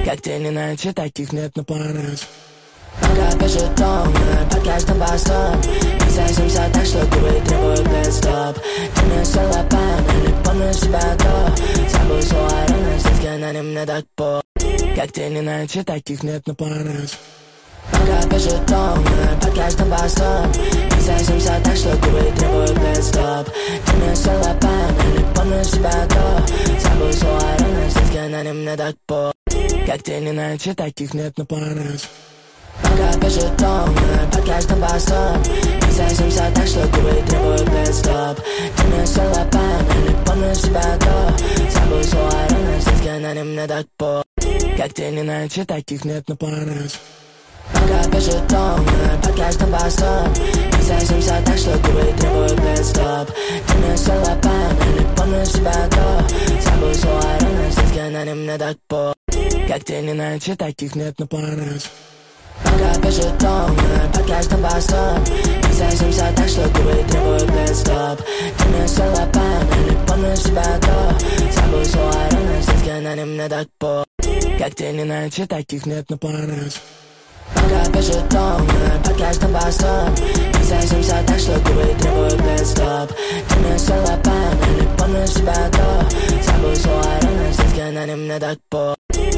Как тень иначе, таких нет на парах. Пока пишет тон, под каждым постом независимся так, что губы требуют лист-стоп. Ты мне села память, помню себя то. Забыл свой рано, все на нем мне так по. Как тень иначе, таких нет на парах. Пока пишет тон, под каждым постом независимся так, что губы требуют лист-стоп. Ты мне села память, помню себя то. Забыл свой рано, все на нем мне так по. Как тень иначе, таких нет на парах. Пока пишет тон, под каждым постом независимся так, что губы требуют лист-стоп. Ты мне села память, помню себя то. Забыл свой рано, все на нем мне так по. Как тень иначе, таких нет на парах. Пока пишет тон, под каждым постом независимся так, что губы требуют лист-стоп. Ты мне села память, помню себя то. Забыл свой рано, все на нем мне так по. Как тень иначе, таких нет на парах. Пока пишет тон, под каждым постом независимся так, что губы требуют лист-стоп. Ты мне села память, помню себя то. Забыл свой рано, все на нем мне так по. Как тень иначе, таких нет на парах. Пока пишет тон, под каждым постом независимся так, что губы